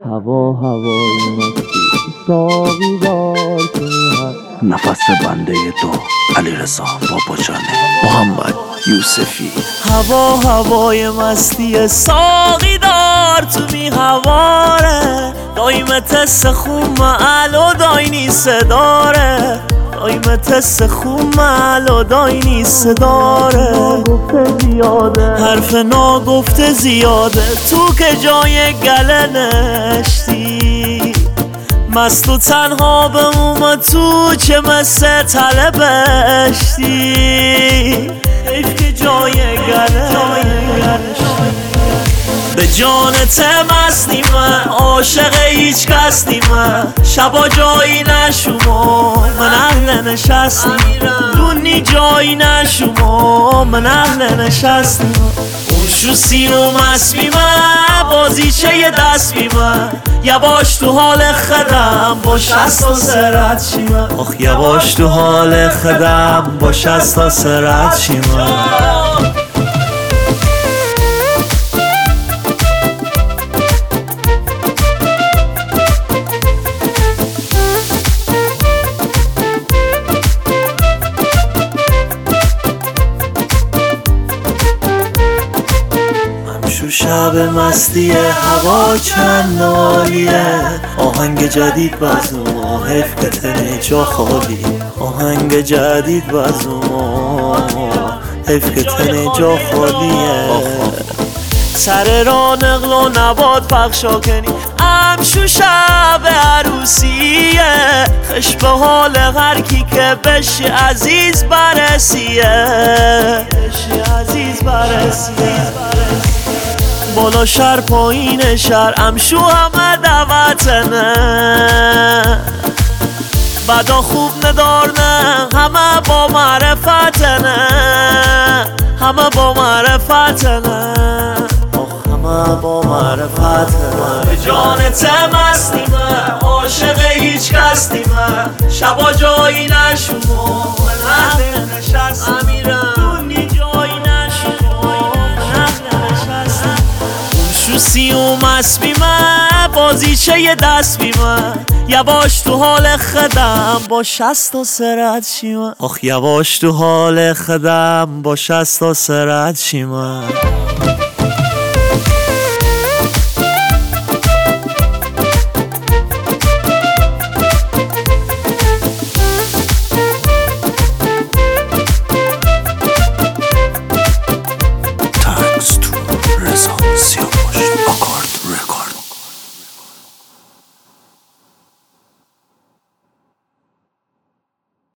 هوای مستی ساقی دار کنی نفس بنده تو علیرضا باباجانه محمد یوسفی. هوای مستی ساقی دار تو می هواره دایم تست خون معلو داینی صداره دایم تست خون معلو داینی صداره حرف ناگفته زیاده تو که جای گله نشتی مست و تنها بموم تو چه مثل طلبشتی حیف که جای گله به جانت مست نیمه عاشق هیچ کس نیمه شبا جایی نشومو من اهل نشست نیمه دونی جایی نشومو من اهل نشست نیمه اون شو سیمو مست بیمه بازی چه یه دست بیمه یواش تو حال خدم با شست و سرت شیمه آخ یواش تو حال خدم با شست و سرت شیمه. شو شب مستی هوا چند عالیه آهنگ جدید بزنو حیف که تنه جا خالی آهنگ جدید بزنو حیف که تنه جا خالیه سر را نقل و نباد پخشا کنی شو شب عروسیه خش به حال هر کی که بشی عزیز برسیه بشی عزیز برسیه بالا شهر پایین شهر امشو همه دعوتنه بدا خوب ندار نه همه با معرفتنه همه با معرفتنه همه با معرفتنه به جانت مست نیمه عاشق هیچ کس نیمه شبا جایی نشومو من اهل نشست امیرم دونی جایی نشومو من اهل نشست شو سیوم مست بیمه بازی چه یه دست بیمه یواش تو حال خدم با شست و سرت شیمه آخ یواش تو حال خدم با شست و سرت شیمه.